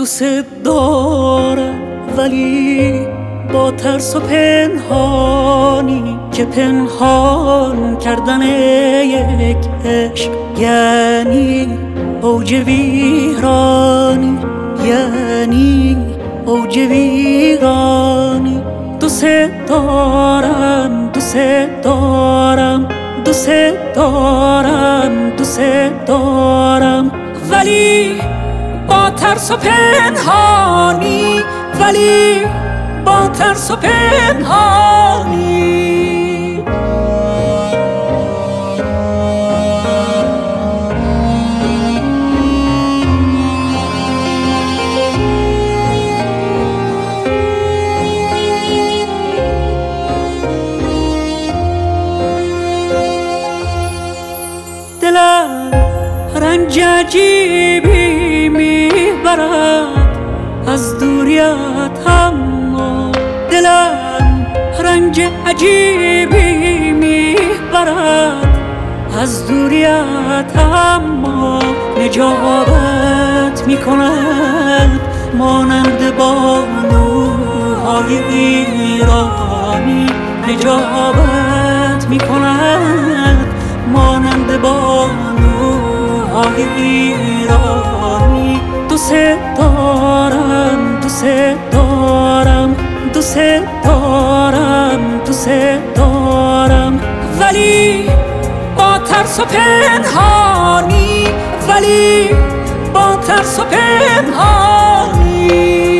دوست دارم ولی با ترس و پنهانی که پنهان کردن یک عشق یعنی اوج ویرانی، یعنی اوج ویرانی. دوست دارم، دوست دارم، دوست دارم، دوست دارم ولی با ترس و پنهانی، ولی با ترس و پنهانی. دلم رنج عجیبی میبرد از دوریت، اما دلم رنج عجیبی میبرد از دوریت، اما نجابت میکند مانند بانوهای ایرانی، نجابت میکند مانند بانوهای ایرانی. دوست دارم، دوست دارم، دوست دارم، دوست دارم ولی با ترس و پنهانی، ولی با ترس و پنهانی.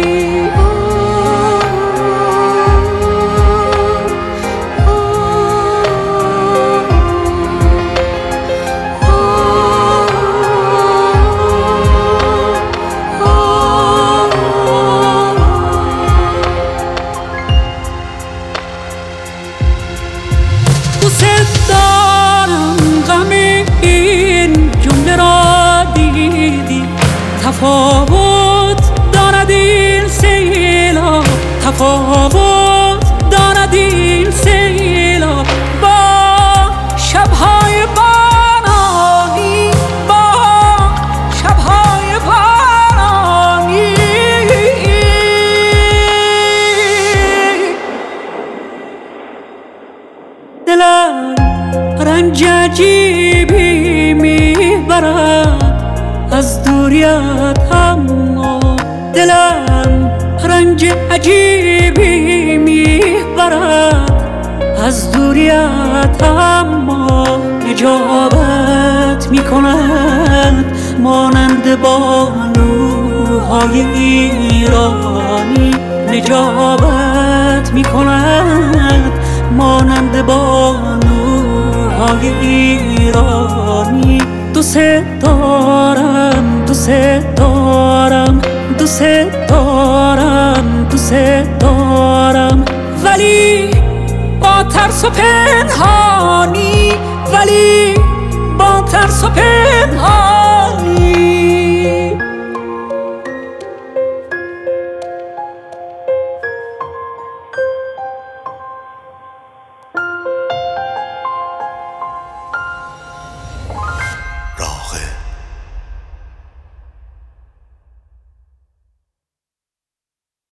دوست دارم غم این جمله را دیدی، تفاوت دارد این سیلاب، تفاوت دارد این سیلاب با شبهای بارانی، با شبهای بارانی. دلم رنج عجیبی میبرد از دوریت، اما دلم رنج عجیبی میبرد از دوریت، اما نجابت میکند مانند بانوهای ایرانی، نجابت میکند مانند بانوهای ایرانی. دوست دارم، دوست دارم، دوست دارم، دوست دارم ولی با ترس و پنهانی، ولی با ترس و پنهانی.